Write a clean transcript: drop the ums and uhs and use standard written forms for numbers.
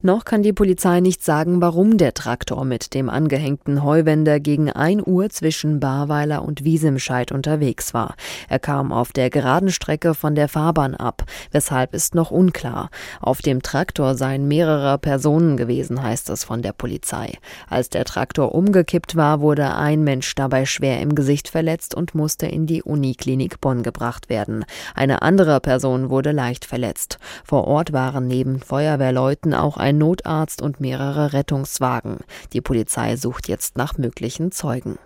Noch kann die Polizei nicht sagen, warum der Traktor mit dem angehängten Heuwender gegen 1 Uhr zwischen Barweiler und Wiesemscheid unterwegs war. Er kam auf der geraden Strecke von der Fahrbahn ab. Weshalb ist noch unklar. Auf dem Traktor seien mehrere Personen gewesen, heißt es von der Polizei. Als der Traktor umgekippt war, wurde ein Mensch dabei schwer im Gesicht verletzt und musste in die Uniklinik Bonn gebracht werden. Eine andere Person wurde leicht verletzt. Vor Ort waren neben Feuerwehrleuten auch ein Notarzt und mehrere Rettungswagen. Die Polizei sucht jetzt nach möglichen Zeugen.